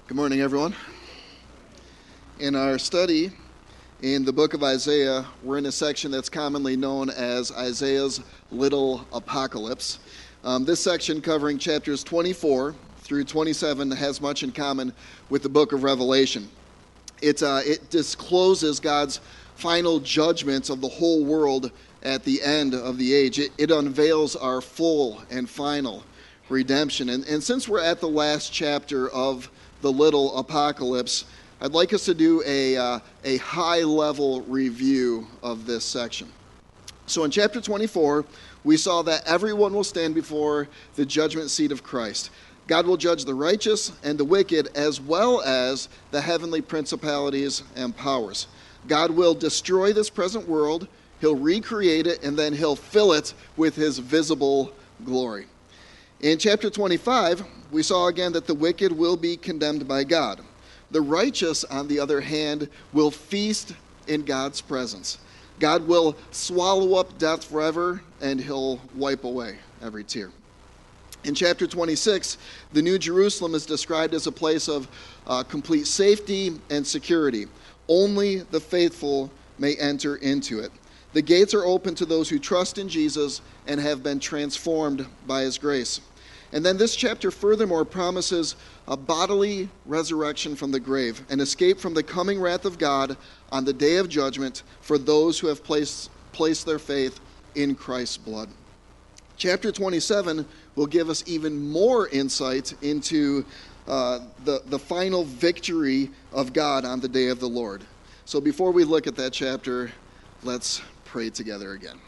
Good morning, everyone. In our study in the book of Isaiah, we're in a section that's commonly known as Isaiah's Little Apocalypse. This section, covering chapters 24 through 27, has much in common with the book of Revelation. It discloses God's final judgments of the whole world at the end of the age. It unveils our full and final redemption. And since we're at the last chapter of the Little Apocalypse, I'd like us to do a high-level review of this section. So in chapter 24, we saw that everyone will stand before the judgment seat of Christ. God will judge the righteous and the wicked, as well as the heavenly principalities and powers. God will destroy this present world, he'll recreate it, and then he'll fill it with his visible glory. In chapter 25, we saw again that the wicked will be condemned by God. The righteous, on the other hand, will feast in God's presence. God will swallow up death forever, and he'll wipe away every tear. In chapter 26, the New Jerusalem is described as a place of complete safety and security. Only the faithful may enter into it. The gates are open to those who trust in Jesus and have been transformed by his grace. And then this chapter furthermore promises a bodily resurrection from the grave, an escape from the coming wrath of God on the day of judgment for those who have placed their faith in Christ's blood. Chapter 27 will give us even more insight into the final victory of God on the day of the Lord. So before we look at that chapter, let's pray together again.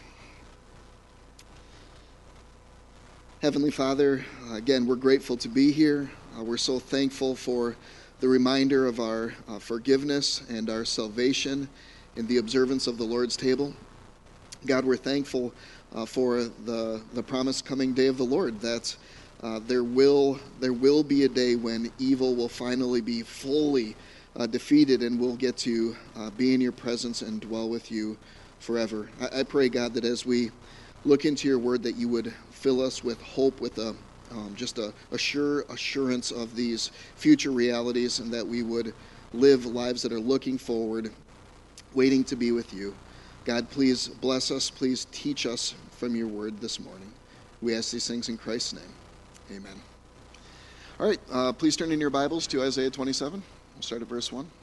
Heavenly Father, again, we're grateful to be here. We're so thankful for the reminder of our forgiveness and our salvation in the observance of the Lord's table. God, we're thankful for the promised coming day of the Lord, that there will be a day when evil will finally be fully defeated, and we'll get to be in your presence and dwell with you forever. I pray, God, that as we look into your word, that you would fill us with hope, with just a sure assurance of these future realities, and that we would live lives that are looking forward, waiting to be with you. God, please bless us. Please teach us from your word this morning. We ask these things in Christ's name. Amen. All right, please turn in your Bibles to Isaiah 27. We'll start at verse 1.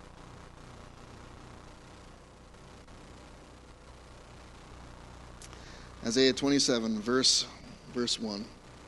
Isaiah 27, verse 1.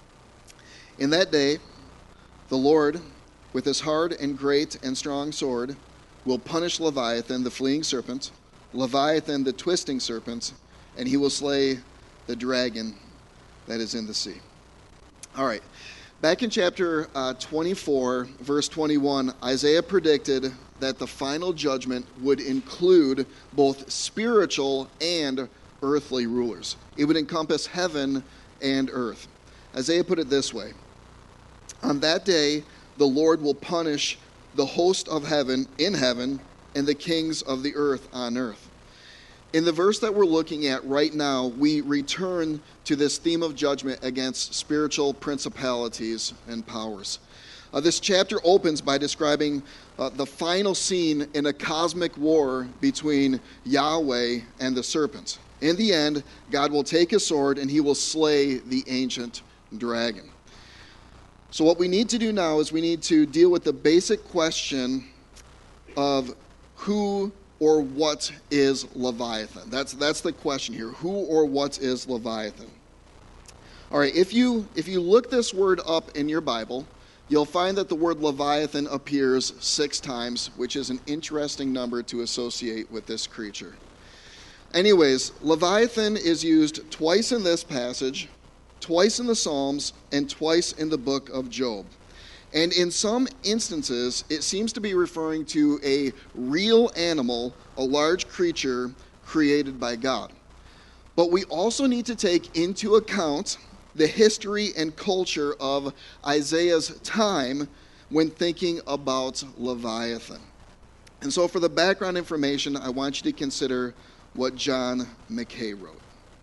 In that day, the Lord, with his hard and great and strong sword, will punish Leviathan, the fleeing serpent, Leviathan, the twisting serpent, and he will slay the dragon that is in the sea. All right. Back in chapter 24, verse 21, Isaiah predicted that the final judgment would include both spiritual and earthly rulers. It would encompass heaven and earth. Isaiah put it this way: on that day, the Lord will punish the host of heaven in heaven and the kings of the earth on earth. In the verse that we're looking at right now, we return to this theme of judgment against spiritual principalities and powers. This chapter opens by describing the final scene in a cosmic war between Yahweh and the serpent. In the end, God will take his sword and he will slay the ancient dragon. So what we need to do now is we need to deal with the basic question of who or what is Leviathan. That's the question here. Who or what is Leviathan? All right, if you look this word up in your Bible, you'll find that the word Leviathan appears 6 times, which is an interesting number to associate with this creature. Anyways, Leviathan is used twice in this passage, twice in the Psalms, and twice in the book of Job. And in some instances, it seems to be referring to a real animal, a large creature created by God. But we also need to take into account the history and culture of Isaiah's time when thinking about Leviathan. And so for the background information, I want you to consider what John Mackay wrote.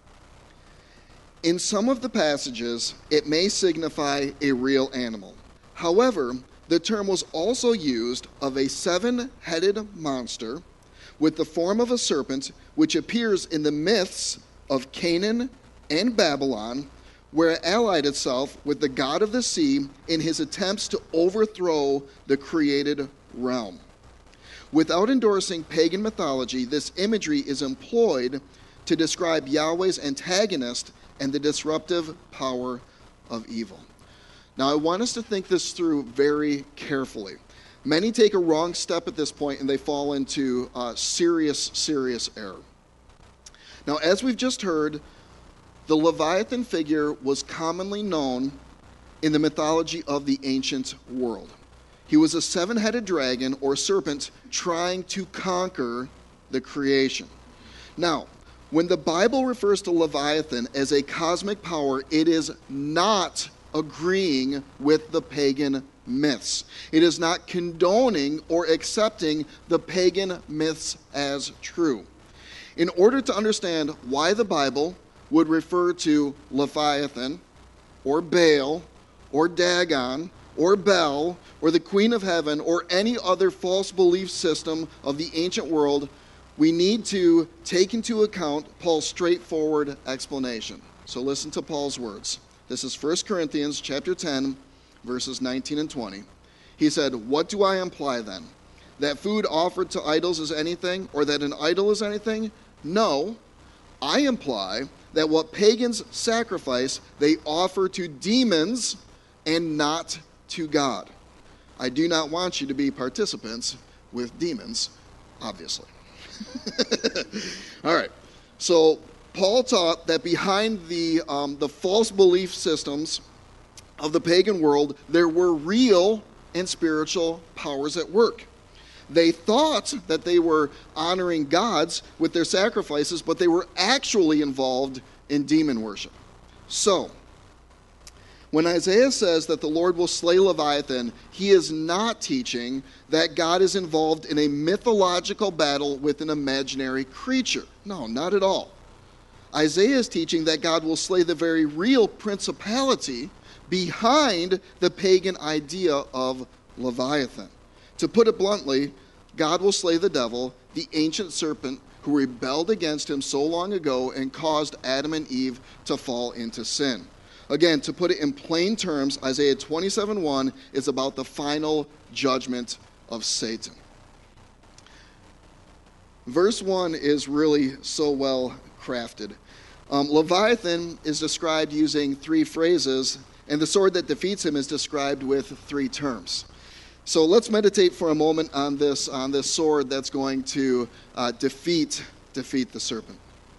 In some of the passages, it may signify a real animal. However, The term was also used of a seven-headed monster with the form of a serpent, which appears in the myths of Canaan and Babylon, where it allied itself with the god of the sea in his attempts to overthrow the created realm. Without endorsing pagan mythology, this imagery is employed to describe Yahweh's antagonist and the disruptive power of evil. Now, I want us to think this through very carefully. Many take a wrong step at this point and they fall into serious error. Now, as we've just heard, the Leviathan figure was commonly known in the mythology of the ancient world. He was a seven-headed dragon or serpent trying to conquer the creation. Now, when the Bible refers to Leviathan as a cosmic power, it is not agreeing with the pagan myths. It is not condoning or accepting the pagan myths as true. In order to understand why the Bible would refer to Leviathan or Baal or Dagon or Bel or the Queen of Heaven or any other false belief system of the ancient world, we need to take into account Paul's straightforward explanation. So listen to Paul's words. This is 1 Corinthians chapter 10, verses 19 and 20. He said, "What do I imply then? That food offered to idols is anything, or that an idol is anything? No, I imply that what pagans sacrifice, they offer to demons and not to God. I do not want you to be participants with demons, obviously." All right, so Paul taught that behind the false belief systems of the pagan world, there were real and spiritual powers at work. They thought that they were honoring gods with their sacrifices, but they were actually involved in demon worship. So, when Isaiah says that the Lord will slay Leviathan, he is not teaching that God is involved in a mythological battle with an imaginary creature. No, not at all. Isaiah is teaching that God will slay the very real principality behind the pagan idea of Leviathan. To put it bluntly, God will slay the devil, the ancient serpent who rebelled against him so long ago and caused Adam and Eve to fall into sin. Again, to put it in plain terms, Isaiah 27:1 is about the final judgment of Satan. Verse 1 is really so well crafted. Leviathan is described using three phrases, and the sword that defeats him is described with three terms. So let's meditate for a moment on this sword that's going to defeat the serpent.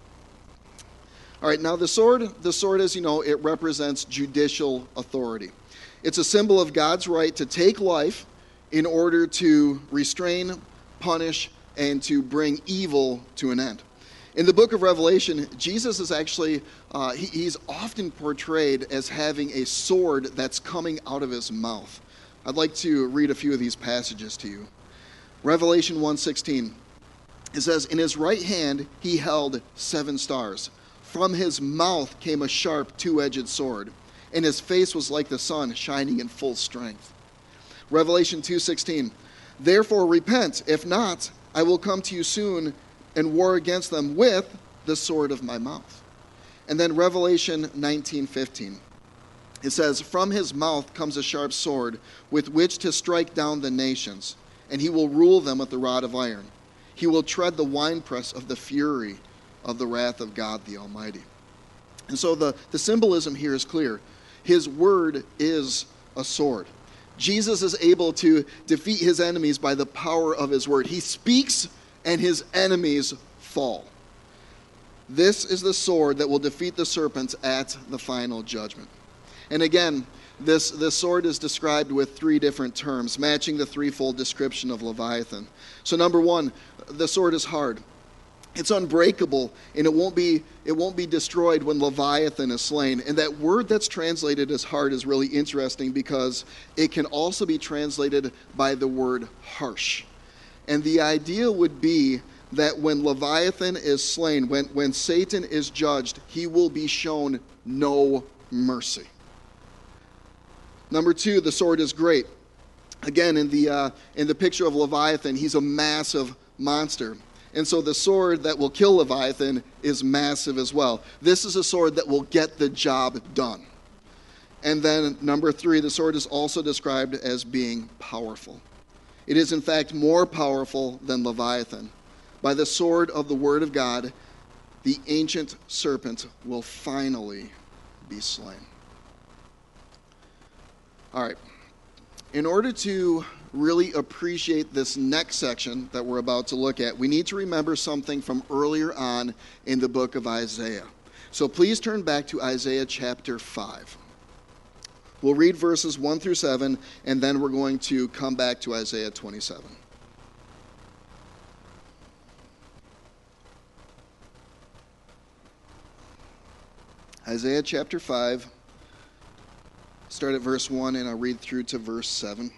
All right, now the sword, as you know, it represents judicial authority. It's a symbol of God's right to take life in order to restrain, punish, and to bring evil to an end. In the book of Revelation, Jesus is actually, he's often portrayed as having a sword that's coming out of his mouth. I'd like to read a few of these passages to you. Revelation 1:16, it says, "In his right hand he held 7 stars. From his mouth came a sharp two-edged sword, and his face was like the sun shining in full strength." Revelation 2:16, "Therefore repent, if not, I will come to you soon and war against them with the sword of my mouth." And then Revelation 19:15, it says, "From his mouth comes a sharp sword with which to strike down the nations, and he will rule them with the rod of iron. He will tread the winepress of the fury of the wrath of God the Almighty." And so the symbolism here is clear. His word is a sword. Jesus is able to defeat his enemies by the power of his word. He speaks and his enemies fall. This is the sword that will defeat the serpents at the final judgment. And again, this sword is described with 3 different terms, matching the threefold description of Leviathan. So number 1, the sword is hard. It's unbreakable, and it won't be destroyed when Leviathan is slain. And that word that's translated as hard is really interesting because it can also be translated by the word harsh. And the idea would be that when Leviathan is slain, when Satan is judged, he will be shown no mercy. Number 2, the sword is great. Again, in the picture of Leviathan, he's a massive monster. And so the sword that will kill Leviathan is massive as well. This is a sword that will get the job done. And then number 3, the sword is also described as being powerful. It is in fact more powerful than Leviathan. By the sword of the word of God, the ancient serpent will finally be slain. All right. In order to really appreciate this next section that we're about to look at, we need to remember something from earlier on in the book of Isaiah. So please turn back to Isaiah chapter 5. We'll read verses 1 through 7, and then we're going to come back to Isaiah 27. Isaiah chapter 5. Start at verse 1, and I'll read through to verse 7.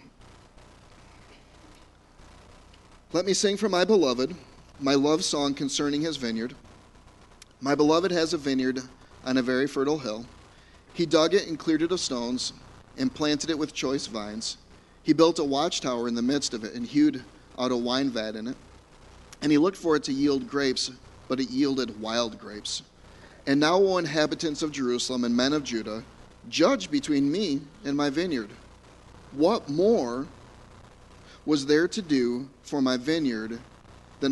Let me sing for my beloved, my love song concerning his vineyard. My beloved has a vineyard on a very fertile hill. He dug it and cleared it of stones and planted it with choice vines. He built a watchtower in the midst of it and hewed out a wine vat in it. And he looked for it to yield grapes, but it yielded wild grapes. And now, O inhabitants of Jerusalem and men of Judah, judge between me and my vineyard. What more was there to do for my vineyard than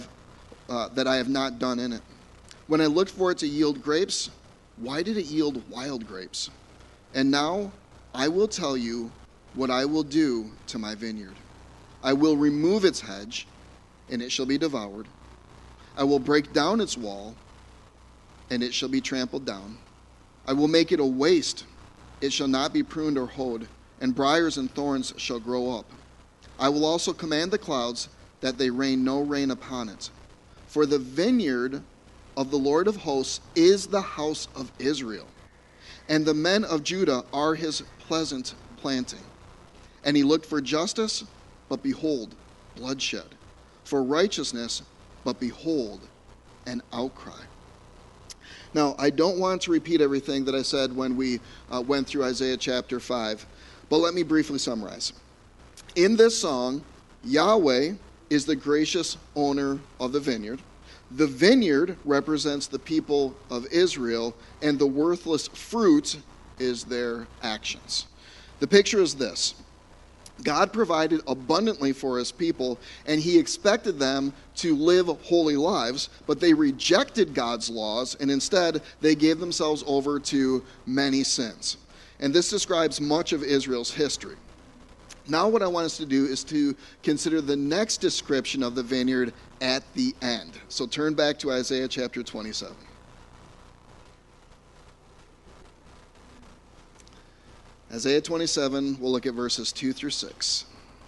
that I have not done in it? When I looked for it to yield grapes, why did it yield wild grapes? And now I will tell you what I will do to my vineyard. I will remove its hedge, and it shall be devoured. I will break down its wall, and it shall be trampled down. I will make it a waste. It shall not be pruned or hoed, and briars and thorns shall grow up. I will also command the clouds that they rain no rain upon it. For the vineyard of the Lord of hosts is the house of Israel, and the men of Judah are his pleasant planting. And he looked for justice, but behold, bloodshed. For righteousness, but behold, an outcry. Now, I don't want to repeat everything that I said when we went through Isaiah chapter 5, but let me briefly summarize. In this song, Yahweh is the gracious owner of the vineyard. The vineyard represents the people of Israel, and the worthless fruit is their actions. The picture is this. God provided abundantly for his people, and he expected them to live holy lives, but they rejected God's laws, and instead they gave themselves over to many sins. And this describes much of Israel's history. Now what I want us to do is to consider the next description of the vineyard at the end. So turn back to Isaiah chapter 27. Isaiah 27, we'll look at verses 2 through 6.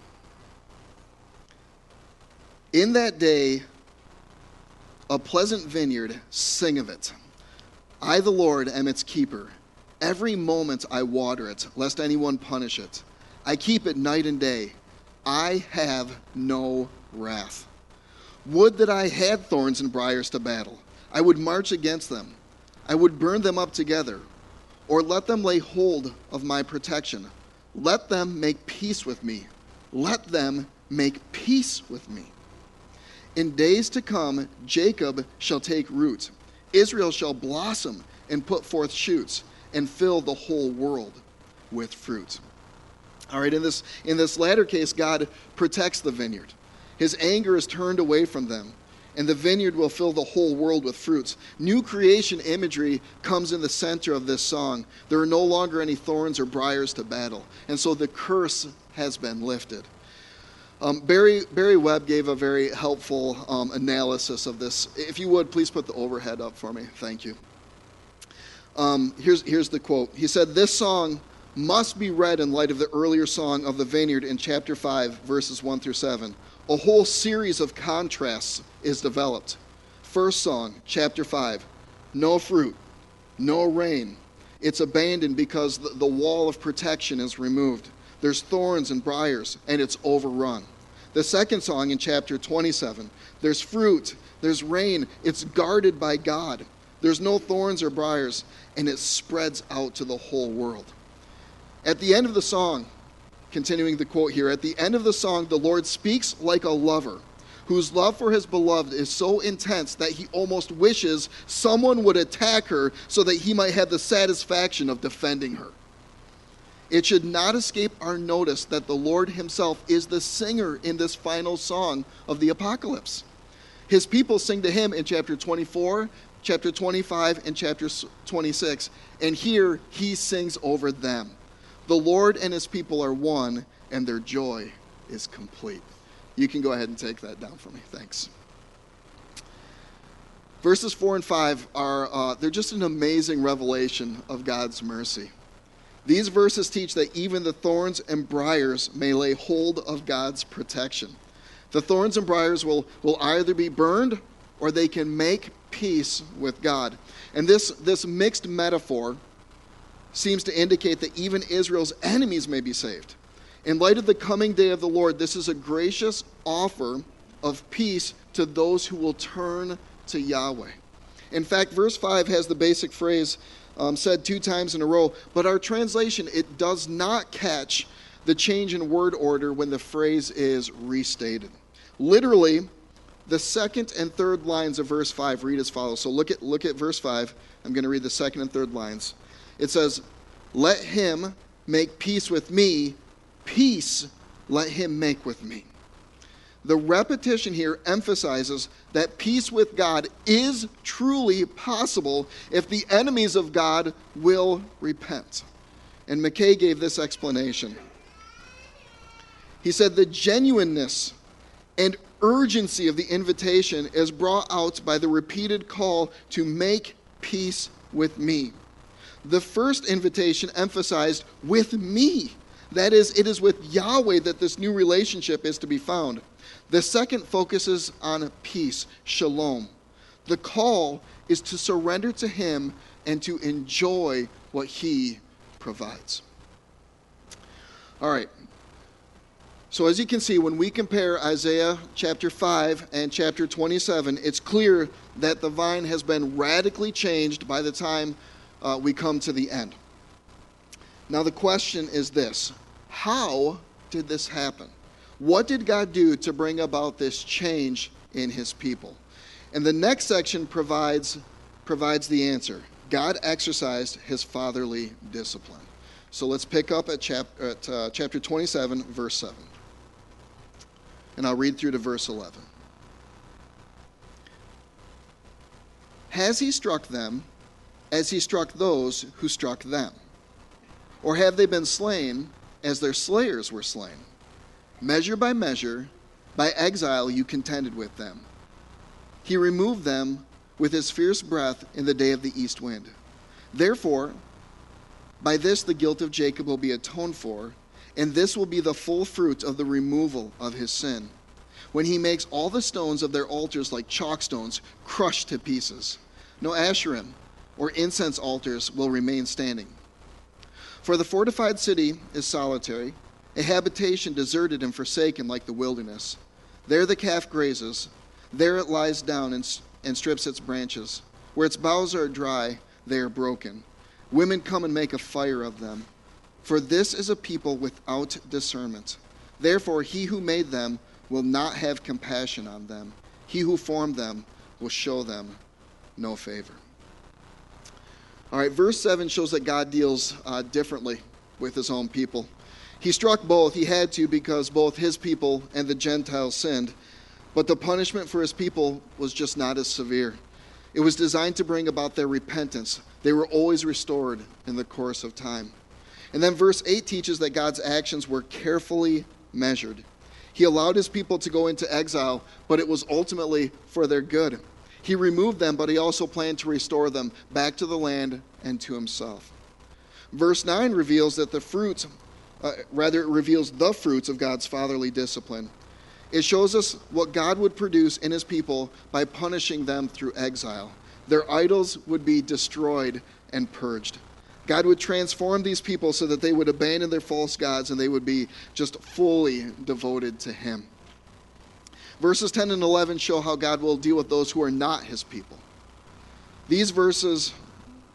In that day, a pleasant vineyard, sing of it. I, the Lord, am its keeper. Every moment I water it, lest anyone punish it. I keep it night and day. I have no wrath. Would that I had thorns and briars to battle. I would march against them. I would burn them up together. Or let them lay hold of my protection. Let them make peace with me. Let them make peace with me. In days to come, Jacob shall take root. Israel shall blossom and put forth shoots and fill the whole world with fruit. All right, in this latter case, God protects the vineyard. His anger is turned away from them, and the vineyard will fill the whole world with fruits. New creation imagery comes in the center of this song. There are no longer any thorns or briars to battle, and so the curse has been lifted. Barry Webb gave a very helpful analysis of this. If you would, please put the overhead up for me. Thank you. Here's the quote. He said, "This song must be read in light of the earlier song of the vineyard in chapter 5, verses 1 through 7. A whole series of contrasts is developed. First song, chapter 5, no fruit, no rain. It's abandoned because the wall of protection is removed. There's thorns and briars, and it's overrun. The second song in chapter 27, there's fruit, there's rain, it's guarded by God. There's no thorns or briars, and it spreads out to the whole world. At the end of the song, continuing the quote here, at the end of the song, the Lord speaks like a lover whose love for his beloved is so intense that he almost wishes someone would attack her so that he might have the satisfaction of defending her. It should not escape our notice that the Lord himself is the singer in this final song of the Apocalypse. His people sing to him in chapter 24, chapter 25, and chapter 26, and here he sings over them. The Lord and his people are one, and their joy is complete. You can go ahead and take that down for me. Thanks. Verses 4 and 5 are, they're just an amazing revelation of God's mercy. These verses teach that even the thorns and briars may lay hold of God's protection. The thorns and briars will either be burned or they can make peace with God. And this mixed metaphor seems to indicate that even Israel's enemies may be saved. In light of the coming day of the Lord, this is a gracious offer of peace to those who will turn to Yahweh. In fact, verse 5 has the basic phrase said 2 times in a row, but our translation, it does not catch the change in word order when the phrase is restated. Literally, the second and third lines of verse 5 read as follows. So look at verse 5. I'm going to read the second and third lines. It says, "Let him make peace with me, peace let him make with me." The repetition here emphasizes that peace with God is truly possible if the enemies of God will repent. And McKay gave this explanation. He said, the genuineness and urgency of the invitation is brought out by the repeated call to make peace with me. The first invitation emphasized with me. That is, it is with Yahweh that this new relationship is to be found. The second focuses on peace, shalom. The call is to surrender to him and to enjoy what he provides. All right. So as you can see, when we compare Isaiah chapter 5 and chapter 27, it's clear that the vine has been radically changed by the time we come to the end. Now the question is this: how did this happen? What did God do to bring about this change in his people? And the next section provides the answer. God exercised his fatherly discipline. So let's pick up at chapter 27, verse 7. And I'll read through to verse 11. Has he struck them as he struck those who struck them? Or have they been slain as their slayers were slain? Measure, by exile you contended with them. He removed them with his fierce breath in the day of the east wind. Therefore, by this the guilt of Jacob will be atoned for, and this will be the full fruit of the removal of his sin, when he makes all the stones of their altars like chalk stones, crushed to pieces. No Asherim or incense altars will remain standing. For the fortified city is solitary, a habitation deserted and forsaken like the wilderness. There the calf grazes, there it lies down and strips its branches. Where its boughs are dry, they are broken. Women come and make a fire of them. For this is a people without discernment. Therefore he who made them will not have compassion on them. He who formed them will show them no favor. All right, verse 7 shows that God deals differently with his own people. He struck both. He had to, because both his people and the Gentiles sinned. But the punishment for his people was just not as severe. It was designed to bring about their repentance. They were always restored in the course of time. And then verse 8 teaches that God's actions were carefully measured. He allowed his people to go into exile, but it was ultimately for their good. He removed them, but he also planned to restore them back to the land and to himself. Verse 9 reveals that it reveals the fruits of God's fatherly discipline. It shows us what God would produce in his people by punishing them through exile. Their idols would be destroyed and purged. God would transform these people so that they would abandon their false gods and they would be just fully devoted to him. Verses 10 and 11 show how God will deal with those who are not his people. These verses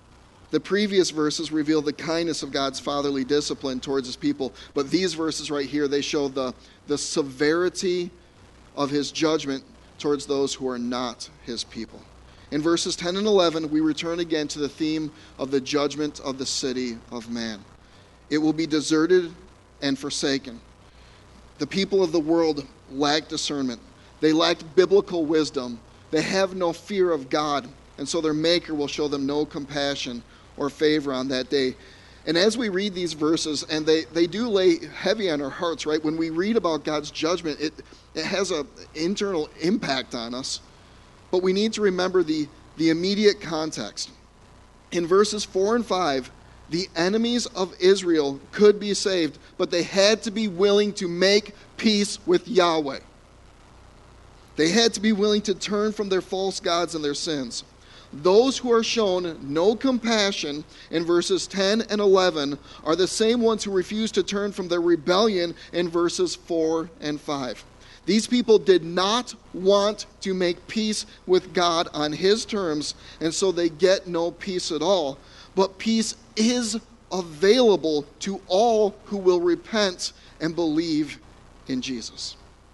The previous verses reveal the kindness of God's fatherly discipline towards his people, but these verses right here, they show the severity of his judgment towards those who are not his people. In verses 10 and 11, we return again to the theme of the judgment of the city of man. It will be deserted and forsaken. The people of the world lack discernment. They lack biblical wisdom. They have no fear of God, and so their Maker will show them no compassion or favor on that day. And as we read these verses, and they do lay heavy on our hearts, right? When we read about God's judgment, it has an internal impact on us. But we need to remember the immediate context. In verses 4 and 5, the enemies of Israel could be saved, but they had to be willing to make peace with Yahweh. They had to be willing to turn from their false gods and their sins. Those who are shown no compassion in verses 10 and 11 are the same ones who refuse to turn from their rebellion in verses 4 and 5. These people did not want to make peace with God on his terms, and so they get no peace at all. But peace is available to all who will repent and believe in Jesus.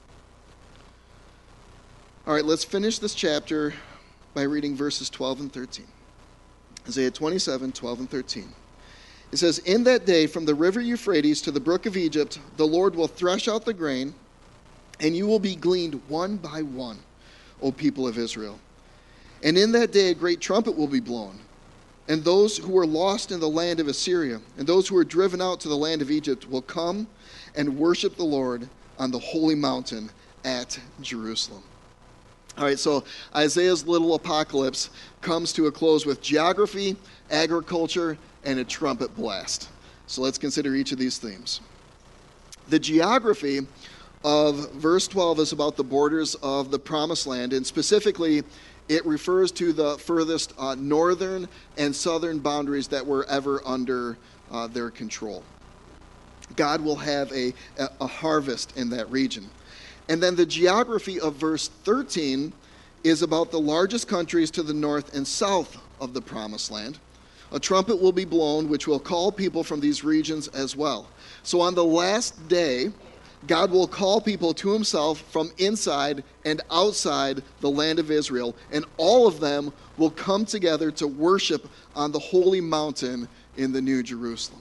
All right, let's finish this chapter by reading verses 12 and 13. Isaiah 27, 12 and 13. It says, "In that day, from the river Euphrates to the brook of Egypt, the Lord will thresh out the grain, and you will be gleaned one by one, O people of Israel. And in that day a great trumpet will be blown, and those who were lost in the land of Assyria, and those who were driven out to the land of Egypt will come and worship the Lord on the holy mountain at Jerusalem." All right, so Isaiah's little apocalypse comes to a close with geography, agriculture, and a trumpet blast. So let's consider each of these themes. The geography of verse 12 is about the borders of the Promised Land, and specifically, it refers to the furthest northern and southern boundaries that were ever under their control. God will have a harvest in that region. And then the geography of verse 13 is about the largest countries to the north and south of the Promised Land. A trumpet will be blown, which will call people from these regions as well. So on the last day, God will call people to himself from inside and outside the land of Israel, and all of them will come together to worship on the holy mountain in the New Jerusalem.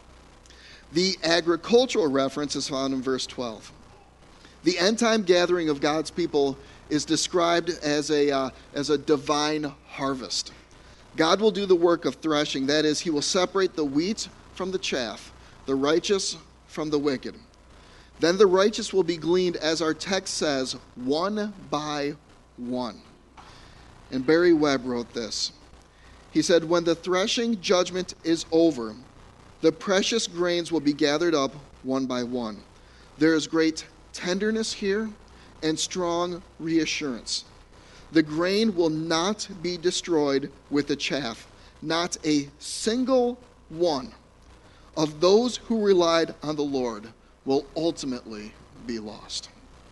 The agricultural reference is found in verse 12. The end-time gathering of God's people is described as a divine harvest. God will do the work of threshing. That is, he will separate the wheat from the chaff, the righteous from the wicked. Then the righteous will be gleaned, as our text says, one by one. And Barry Webb wrote this. He said, "When the threshing judgment is over, the precious grains will be gathered up one by one. There is great tenderness here and strong reassurance. The grain will not be destroyed with the chaff. Not a single one of those who relied on the Lord will ultimately be lost."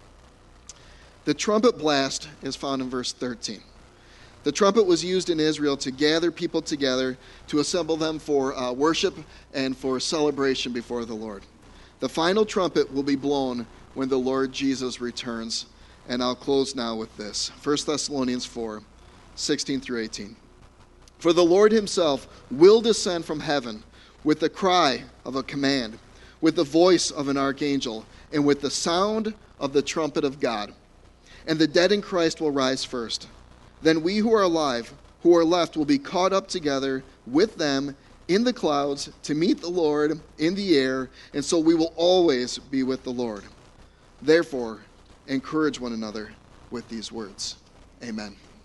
The trumpet blast is found in verse 13. The trumpet was used in Israel to gather people together, to assemble them for worship and for celebration before the Lord. The final trumpet will be blown when the Lord Jesus returns. And I'll close now with this. 1 Thessalonians 4, 16 through 18. "For the Lord himself will descend from heaven with the cry of a command, with the voice of an archangel, and with the sound of the trumpet of God. And the dead in Christ will rise first. Then we who are alive, who are left, will be caught up together with them in the clouds to meet the Lord in the air, and so we will always be with the Lord. Therefore, encourage one another with these words." Amen.